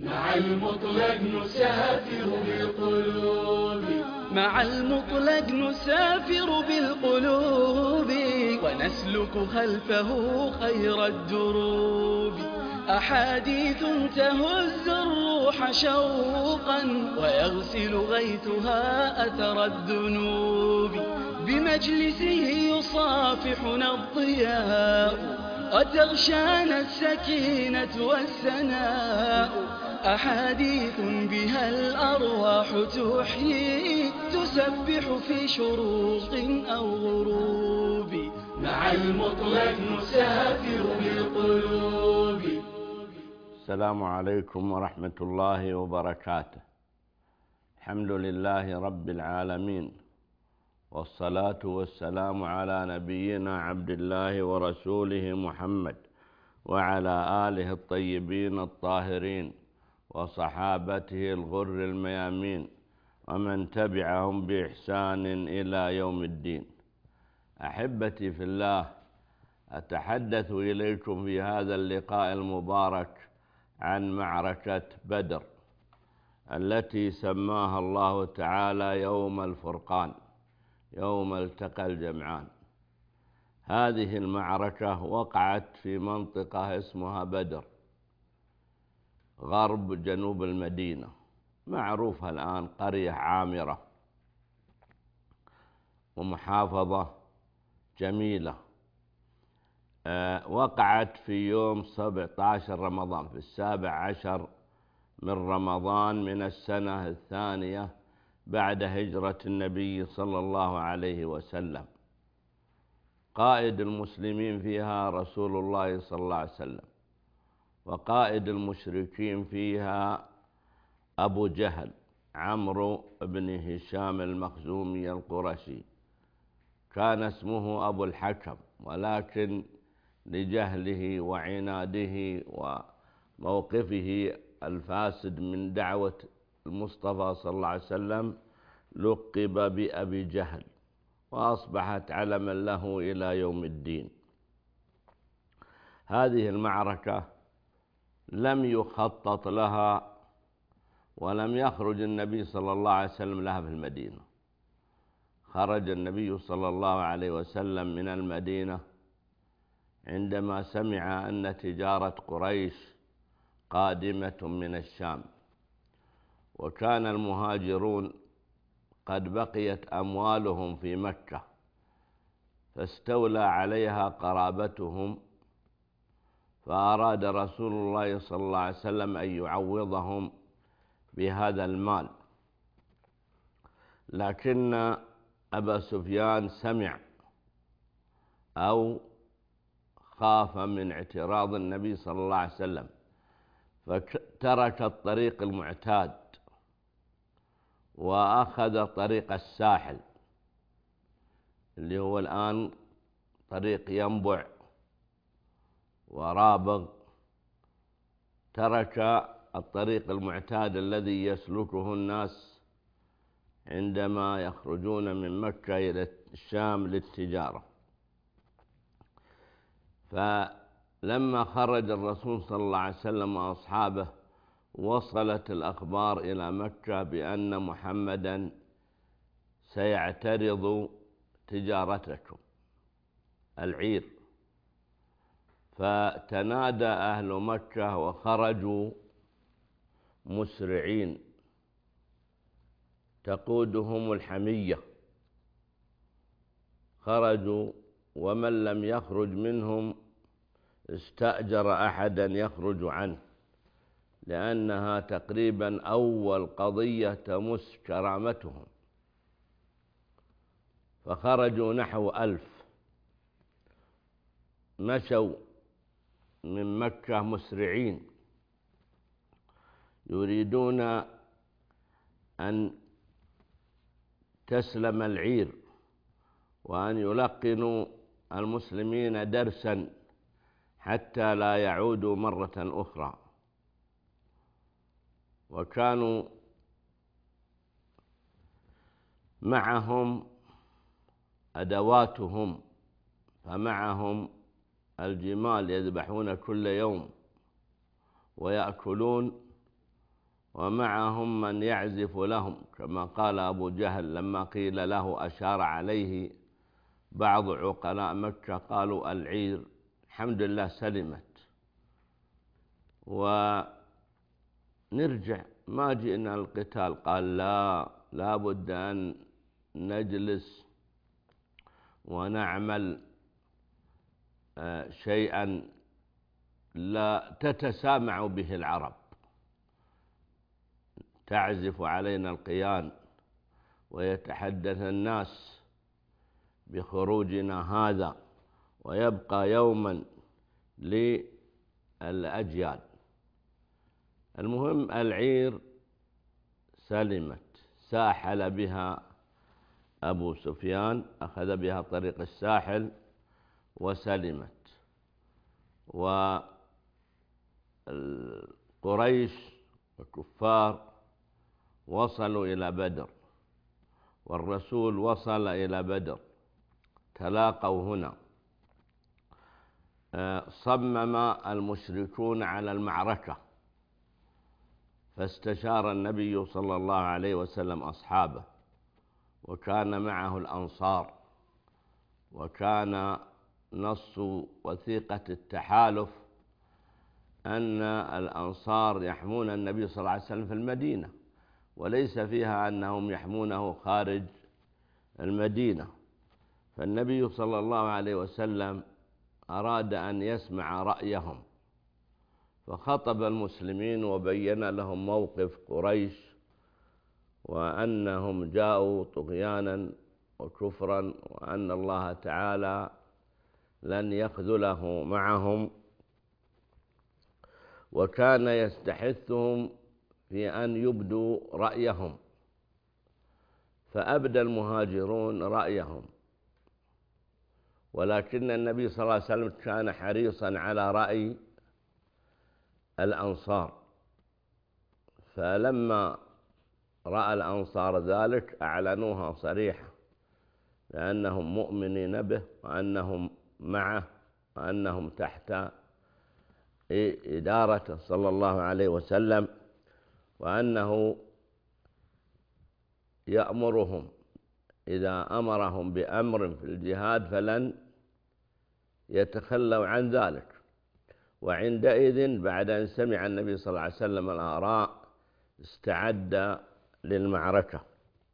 مع المطلق نسافر بالقلوب. مع المطلق نسافر بالقلوب، ونسلك خلفه خير الدروب. أحاديث تهز الروح شوقا، ويغسل غيثها أثر الذنوب. بمجلسه يصافحنا الضياء، وتغشانا السكينة والسناء. أحاديث بها الأرواح تحيي، تسبح في شروق أو غروب. مع المطلق نسافر بالقلوب. السلام عليكم ورحمة الله وبركاته. الحمد لله رب العالمين، والصلاة والسلام على نبينا عبد الله ورسوله محمد، وعلى آله الطيبين الطاهرين، وصحابته الغر الميامين، ومن تبعهم بإحسان إلى يوم الدين. أحبتي في الله، أتحدث إليكم في هذا اللقاء المبارك عن معركة بدر التي سماها الله تعالى يوم الفرقان، يوم التقى الجمعان. هذه المعركة وقعت في منطقة اسمها بدر، غرب جنوب المدينة، معروفة الآن قرية عامرة ومحافظة جميلة. وقعت في يوم 17 رمضان، في 17 من رمضان من السنة الثانية بعد هجرة النبي صلى الله عليه وسلم. قائد المسلمين فيها رسول الله صلى الله عليه وسلم، وقائد المشركين فيها أبو جهل عمرو بن هشام المخزومي القرشي. كان اسمه أبو الحكم، ولكن لجهله وعناده وموقفه الفاسد من دعوة المصطفى صلى الله عليه وسلم لقب بأبي جهل، وأصبحت علما له إلى يوم الدين. هذه المعركة لم يخطط لها، ولم يخرج النبي صلى الله عليه وسلم لها في المدينة. خرج النبي صلى الله عليه وسلم من المدينة عندما سمع أن تجارة قريش قادمة من الشام، وكان المهاجرون قد بقيت أموالهم في مكة، فاستولى عليها قرابتهم، فأراد رسول الله صلى الله عليه وسلم أن يعوضهم بهذا المال. لكن أبا سفيان سمع أو خاف من اعتراض النبي صلى الله عليه وسلم، فترك الطريق المعتاد وأخذ طريق الساحل اللي هو الآن طريق ينبع ورابغ. ترك الطريق المعتاد الذي يسلكه الناس عندما يخرجون من مكة إلى الشام للتجارة. فلما خرج الرسول صلى الله عليه وسلم وأصحابه، وصلت الأخبار إلى مكة بأن محمدا سيعترض تجارتكم العير. فتنادى أهل مكة وخرجوا مسرعين تقودهم الحمية. خرجوا، ومن لم يخرج منهم استأجر أحدا يخرج عنه، لأنها تقريبا أول قضية تمس كرامتهم. فخرجوا نحو 1000، مشوا من مكة مسرعين يريدون أن تسلم العير، وأن يلقنوا المسلمين درسا حتى لا يعودوا مرة أخرى. وكانوا معهم أدواتهم، فمعهم الجمال يذبحون كل يوم ويأكلون ومعهم من يعزف لهم، كما قال أبو جهل لما قيل له أشار عليه بعض عقلاء مكة قالوا العير، الحمد لله سلمت. ونرجع ما جئنا القتال، قال لا بد أن نجلس ونعمل شيئا لا تتسامع به العرب، تعزف علينا القيان ويتحدث الناس بخروجنا هذا، ويبقى يوما للأجيال. المهم العير سلمت، ساحل بها أبو سفيان، أخذ بها طريق الساحل وسلمت. وقريش والكفار وصلوا إلى بدر، والرسول وصل إلى بدر، تلاقوا هنا. صمم المشركون على المعركة، فاستشار النبي صلى الله عليه وسلم أصحابه، وكان معه الأنصار، وكان نص وثيقة التحالف أن الأنصار يحمون النبي صلى الله عليه وسلم في المدينة، وليس فيها أنهم يحمونه خارج المدينة. فالنبي صلى الله عليه وسلم أراد أن يسمع رأيهم، فخطب المسلمين وبين لهم موقف قريش، وأنهم جاءوا طغيانا وكفرا، وأن الله تعالى لن يخذله معهم، وكان يستحثهم في أن يبدوا رأيهم. فأبدى المهاجرون رأيهم، ولكن النبي صلى الله عليه وسلم كان حريصا على رأي الأنصار، فلما رأى الأنصار ذلك أعلنوها صريحة، لأنهم مؤمنين به، وأنهم معه، وأنهم تحت إدارته صلى الله عليه وسلم، وأنه يأمرهم إذا أمرهم بأمر في الجهاد فلن يتخلوا عن ذلك. وعندئذ بعد أن سمع النبي صلى الله عليه وسلم الآراء استعد للمعركة.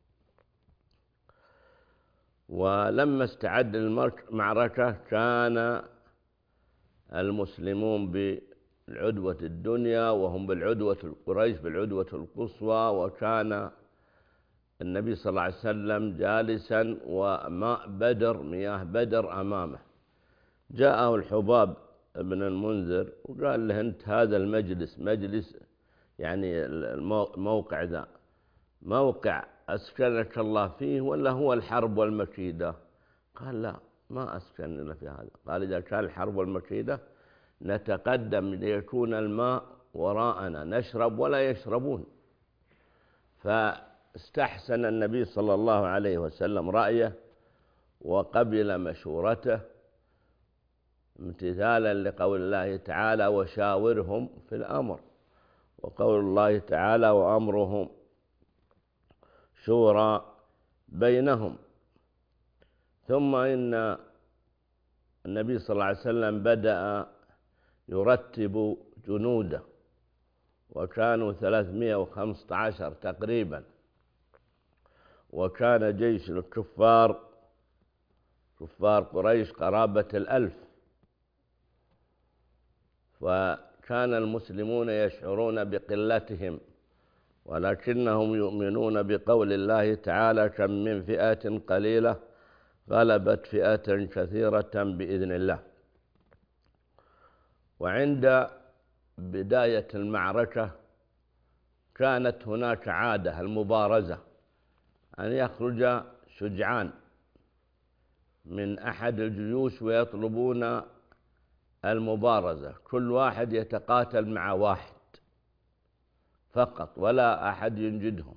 ولما استعد للمعركة كان المسلمون بالعدوة الدنيا، وهم بالعدوة القريش بالعدوة القصوى، وكان النبي صلى الله عليه وسلم جالسا وماء بدر، مياه بدر أمامه. جاءه الحباب بن المنذر وقال له أنت هذا المجلس مجلس، يعني الموقع ذا موقع أسكنك الله فيه ولا هو الحرب والمكيدة؟ قال لا، ما أسكننا في هذا. قال إذا كان الحرب والمكيدة نتقدم ليكون الماء وراءنا نشرب ولا يشربون. فاستحسن النبي صلى الله عليه وسلم رأيه وقبل مشورته، امتثالا لقول الله تعالى وشاورهم في الأمر، وقول الله تعالى وأمرهم شورى بينهم. ثم إن النبي صلى الله عليه وسلم بدأ يرتب جنوده، وكانوا 315 تقريبا، وكان جيش الكفار كفار قريش قرابة 1000. فكان المسلمون يشعرون بقلتهم، ولكنهم يؤمنون بقول الله تعالى كم من فئة قليلة غلبت فئة كثيرة بإذن الله. وعند بداية المعركة كانت هناك عادة المبارزة، أن يخرج شجعان من أحد الجيوش ويطلبون المبارزة، كل واحد يتقاتل مع واحد فقط ولا أحد ينجدهم،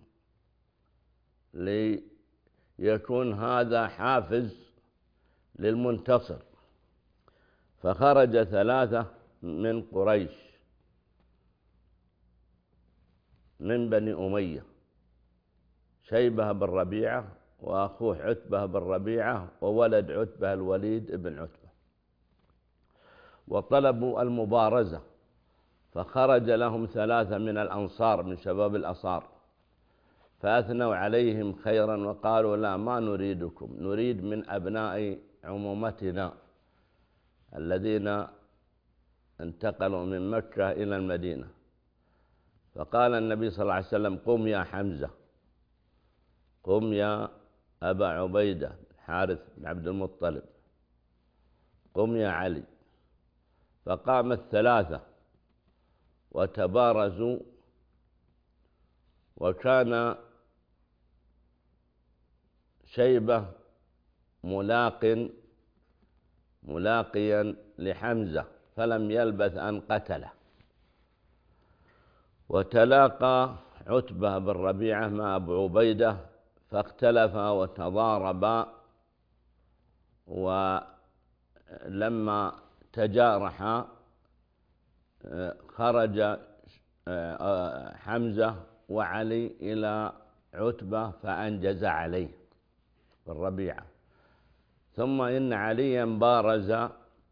ليكون هذا حافز للمنتصر. فخرج 3 من قريش من بني أمية، شيبة بن ربيعة وأخوه عتبة بن ربيعة وولد عتبة الوليد بن عتبة، وطلبوا المبارزة، فخرج لهم 3 من الأنصار من شباب الأصار، فأثنوا عليهم خيرا وقالوا لا، ما نريدكم، نريد من أبناء عمومتنا الذين انتقلوا من مكة إلى المدينة. فقال النبي صلى الله عليه وسلم: قم يا حمزة، قم يا أبا عبيدة حارث بن عبد المطلب، قم يا علي. فقام ال3 وتبارزوا، وكان شيبة ملاقيا لحمزة فلم يلبث أن قتله. وتلاقى عتبة بن ربيعة مع أبو عبيدة فاختلفا وتضاربا، ولما تجارحا خرج حمزة وعلي إلى عتبة فأنجز عليه بن ربيعة. ثم إن عليا بارز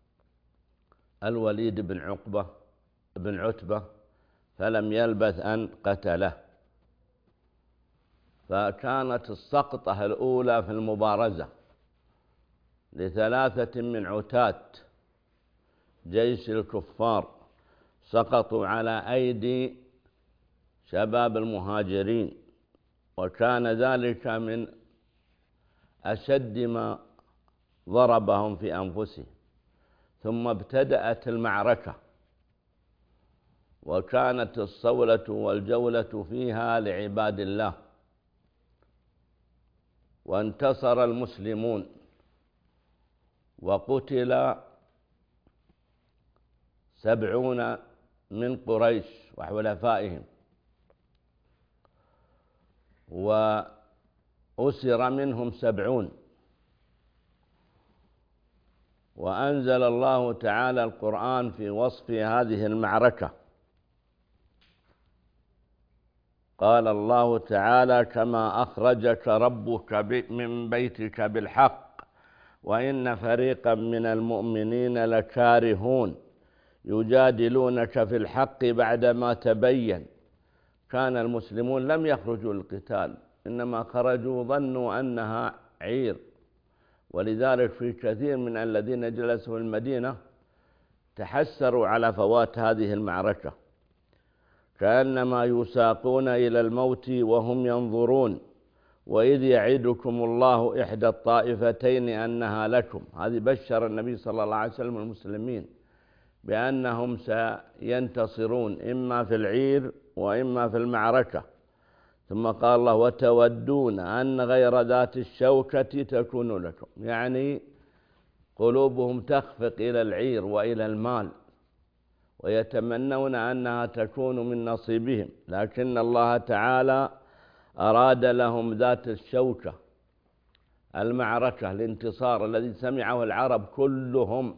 الوليد بن عتبة فلم يلبث أن قتله. فكانت السقطة الأولى في المبارزة ل3 من عتاة جيش الكفار، سقطوا على أيدي شباب المهاجرين، وكان ذلك من أشد ما ضربهم في أنفسهم. ثم ابتدأت المعركة، وكانت الصولة والجولة فيها لعباد الله، وانتصر المسلمون، وقتل 70 من قريش وحلفائهم، وأسر منهم 70. وأنزل الله تعالى القرآن في وصف هذه المعركة. قال الله تعالى: كما أخرجك ربك من بيتك بالحق وإن فريقا من المؤمنين لكارهون يجادلونك في الحق بعدما تبين. كان المسلمون لم يخرجوا للقتال، إنما خرجوا ظنوا أنها عير، ولذلك في كثير من الذين جلسوا في المدينة تحسروا على فوات هذه المعركة، كأنما يساقون إلى الموت وهم ينظرون، وإذ يعدكم الله إحدى الطائفتين أنها لكم. هذه بشر النبي صلى الله عليه وسلم المسلمين بأنهم سينتصرون إما في العير وإما في المعركة. ثم قال الله: وتودون أن غير ذات الشوكة تكون لكم، يعني قلوبهم تخفق إلى العير وإلى المال، ويتمنون أنها تكون من نصيبهم، لكن الله تعالى أراد لهم ذات الشوكة، المعركة، الانتصار الذي سمعه العرب كلهم،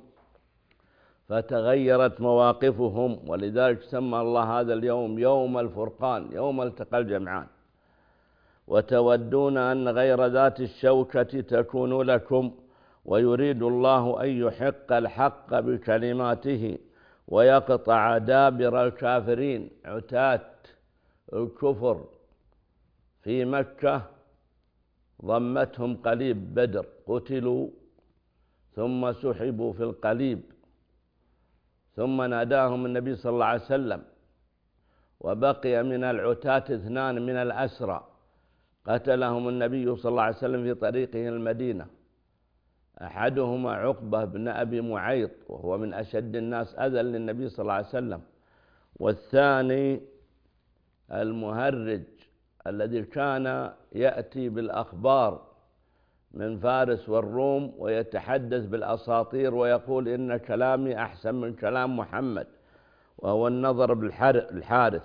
فتغيرت مواقفهم، ولذلك سمى الله هذا اليوم يوم الفرقان، يوم التقى الجمعان. وتودون أن غير ذات الشوكة تكون لكم ويريد الله أن يحق الحق بكلماته ويقطع دابر الكافرين. عتاة الكفر في مكة ضمتهم قليب بدر، قتلوا ثم سحبوا في القليب، ثم ناداهم النبي صلى الله عليه وسلم، وبقي من العتاة 2 من الأسرى قتلهم النبي صلى الله عليه وسلم في طريقه المدينة. أحدهما عقبة بن أبي معيط، وهو من أشد الناس أذى للنبي صلى الله عليه وسلم، والثاني المهرج الذي كان يأتي بالأخبار من فارس والروم ويتحدث بالأساطير ويقول إن كلامي أحسن من كلام محمد، وهو النضر بالحارث.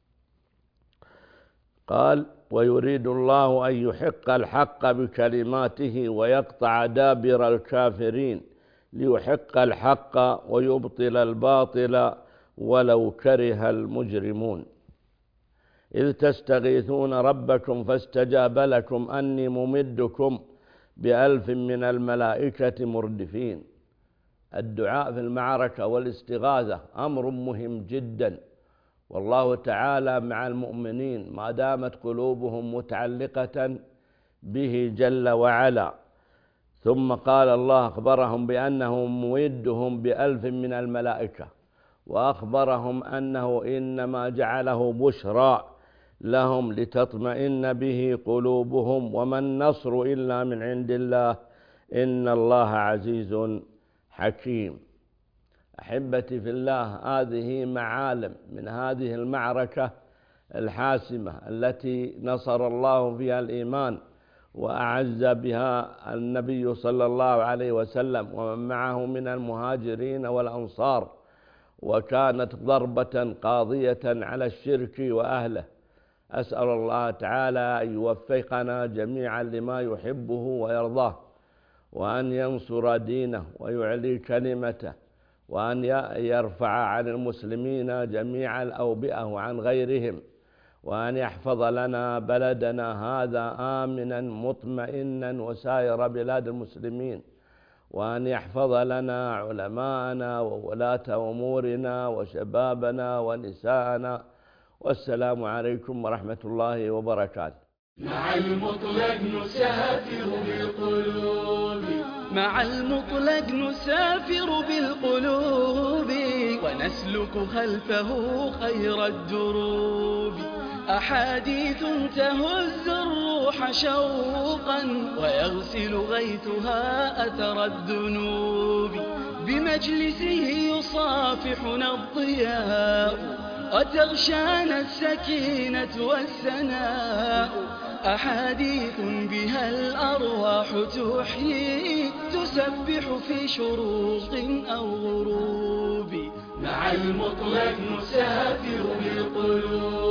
قال: ويريد الله أن يحق الحق بكلماته ويقطع دابر الكافرين ليحق الحق ويبطل الباطل ولو كره المجرمون. إذ تستغيثون ربكم فاستجاب لكم أني ممدكم ب1000 من الملائكة مردفين. الدعاء في المعركة والاستغاثة أمر مهم جدا، والله تعالى مع المؤمنين ما دامت قلوبهم متعلقة به جل وعلا. ثم قال الله أخبرهم بأنه ممدهم ب1000 من الملائكة، وأخبرهم أنه إنما جعله بشرى لهم لتطمئن به قلوبهم، وما النصر إلا من عند الله إن الله عزيز حكيم. أحبتي في الله، هذه معالم من هذه المعركة الحاسمة التي نصر الله فيها الإيمان وأعز بها النبي صلى الله عليه وسلم ومن معه من المهاجرين والأنصار، وكانت ضربة قاضية على الشرك وأهله. أسأل الله تعالى أن يوفقنا جميعا لما يحبه ويرضاه، وأن ينصر دينه ويعلي كلمته، وأن يرفع عن المسلمين جميع الأوبئة وعن غيرهم، وأن يحفظ لنا بلدنا هذا آمنا مطمئنا وسائر بلاد المسلمين، وأن يحفظ لنا علماءنا وولاة أمورنا وشبابنا ونساءنا. والسلام عليكم ورحمة الله وبركاته. مع المطلق نسافر بالقلوب، مع المطلق نسافر بالقلوب، ونسلك خلفه خير الدروب. أحاديث تهز الروح شوقا، ويغسل غيثها أثر الذنوب. بمجلسه يصافحنا الضياء، وتغشانا السكينة والسناء. أحاديث بها الأرواح تحيي، تسبح في شروق أو غروب. مع المطلق نسافر بالقلوب.